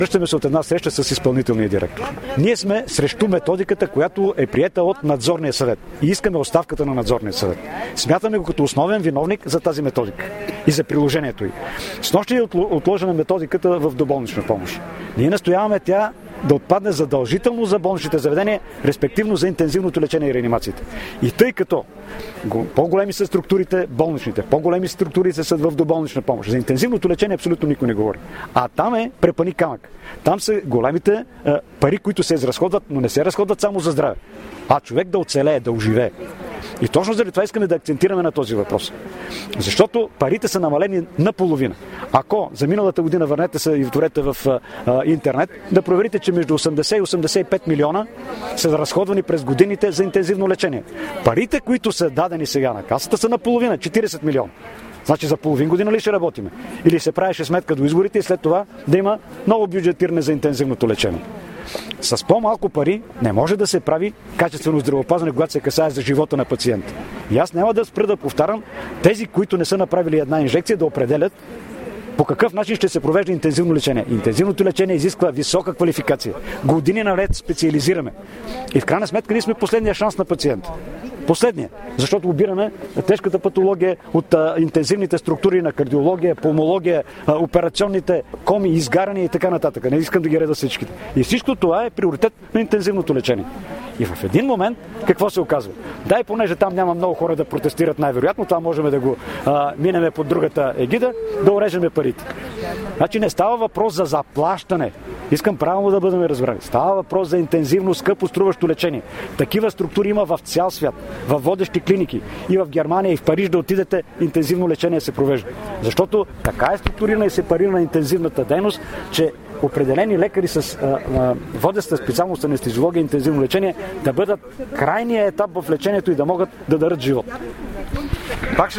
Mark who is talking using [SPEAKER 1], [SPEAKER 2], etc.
[SPEAKER 1] Връщаме се от една среща с изпълнителния директор. Ние сме срещу методиката, която е приета от надзорния съвет. И искаме оставката на надзорния съвет. Смятаме го като основен виновник за тази методика и за приложението й. Снощи е отложена методиката в доболнична помощ. Ние настояваме тя да отпадне задължително за болничните заведения, респективно за интензивното лечение и реанимациите. И тъй като по-големи са структурите болничните, по-големи структурите са в доболнична помощ. За интензивното лечение абсолютно никой не говори. А там е препъни камък. Там са големите пари, които се изразходват, но не се разходват само за здраве, а човек да оцелее, да оживее. И точно заради това искаме да акцентираме на този въпрос. Защото парите са намалени наполовина. Ако за миналата година върнете се и отворете в интернет, да проверите, че между 80 и 85 милиона са разходвани през годините за интензивно лечение. Парите, които са дадени сега на касата, са наполовина, 40 милиона. Значи за половин година ли ще работиме? Или се правеше сметка до изборите и след това да има ново бюджетиране за интензивното лечение? С по-малко пари не може да се прави качествено здравеопазване, когато се касае за живота на пациента. И аз няма да спра да повтарям тези, които не са направили една инжекция, да определят по какъв начин ще се провежда интензивно лечение. Интензивното лечение изисква висока квалификация. Години наред специализираме. И в крайна сметка ние сме последния шанс на пациента. Последния, защото обираме тежката патология от интензивните структури на кардиология, пулмология, операционните коми, изгаряния и така нататък. Не искам да ги реда всичките. И всичко това е приоритет на интензивното лечение. И в един момент какво се оказва? Дай, понеже там няма много хора да протестират, най-вероятно това можем да го минеме под другата егида, да орежеме парите. Значи не става въпрос за заплащане. Искам правилно да бъдем разбрани. Става въпрос за интензивно, скъпо струващо лечение. Такива структури има в цял свят, в водещи клиники. И в Германия, и в Париж да отидете, интензивно лечение се провежда. Защото така е структурирана и сепарирана интензивната дейност, че определени лекари с водеща специалност анестезиология и интензивно лечение да бъдат крайния етап в лечението и да могат да дарят живот.